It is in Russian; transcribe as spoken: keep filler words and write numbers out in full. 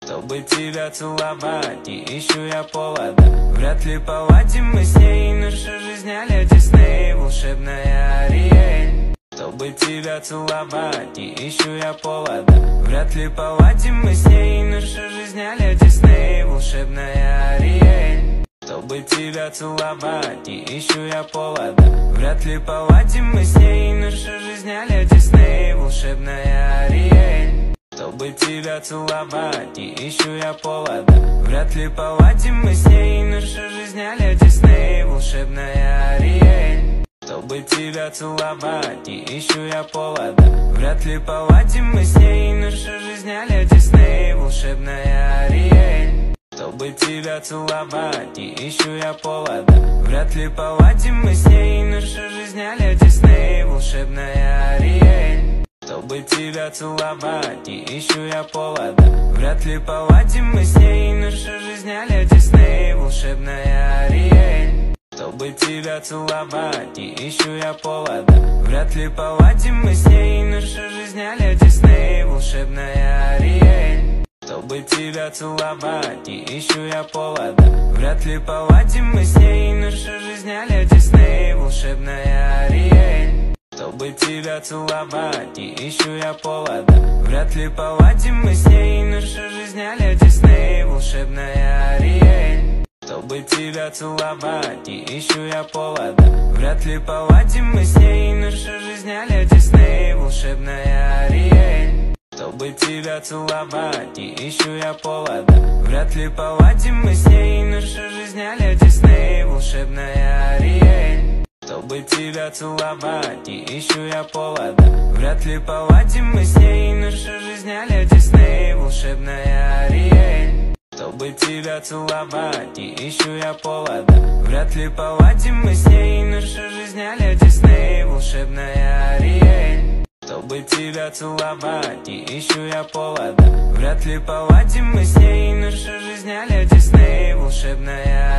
чтобы тебя целовать, и ищу я повода. Вряд ли поладим мы с ней, наша жизнь а ля Дисней, волшебная Ариэль, чтобы тебя целовать, и ищу я повода. Вряд ли поладим мы с ней, наша жизнь а ля Дисней, волшебная Ариэль, чтобы тебя целовать, и ищу я повода. Вряд ли поладим мы с ней, наша жизнь а ля Дисней, волшебная Ариэль, чтобы тебя целовать, и ищу я повода. Вряд ли поладим мы с ней, наша жизнь а ля Дисней, волшебная Ариэль, чтобы тебя целовать, и ищу я повода. Вряд ли поладим мы с ней, наша жизнь а ля Дисней, волшебная Ариэль, чтобы тебя целовать, и ищу я повода. Вряд ли поладим мы с ней, наша жизнь а ля Дисней, волшебная Ариэль, чтобы тебя целовать, и ищу я повода. Вряд ли поладим мы с ней, наша жизнь а ля Дисней, волшебная Ариэль, чтобы тебя целовать, и ищу я повода. Вряд ли поладим мы с ней, наша жизнь а ля Дисней, волшебная Ариэль, чтобы тебя целовать, и ищу я повода. Вряд ли поладим мы с ней, наша жизнь а ля Дисней, волшебная Ариэль, чтобы тебя целовать, и ищу я повода. Вряд ли поладим мы с ней, наша жизнь а ля Дисней, волшебная Ариэль, чтобы тебя целовать, и ищу я повода. Вряд ли поладим мы с ней, наша жизнь а ля Дисней, волшебная Ариэль, чтобы тебя целовать, и ищу я повода. Вряд ли поладим мы с ней, наша жизнь а ля Дисней, волшебная Ариэль, чтобы тебя целовать, и ищу я повода. Вряд ли поладим мы с ней, наша жизнь а ля Дисней, волшебная Ариэль, чтобы тебя целовать, и ищу я повода. Вряд ли поладим мы с ней, наша жизнь а ля Дисней, волшебная Ариэль, чтобы тебя целовать, и ищу я повода. Вряд ли поладим мы с ней, наша жизнь а ля Дисней, волшебная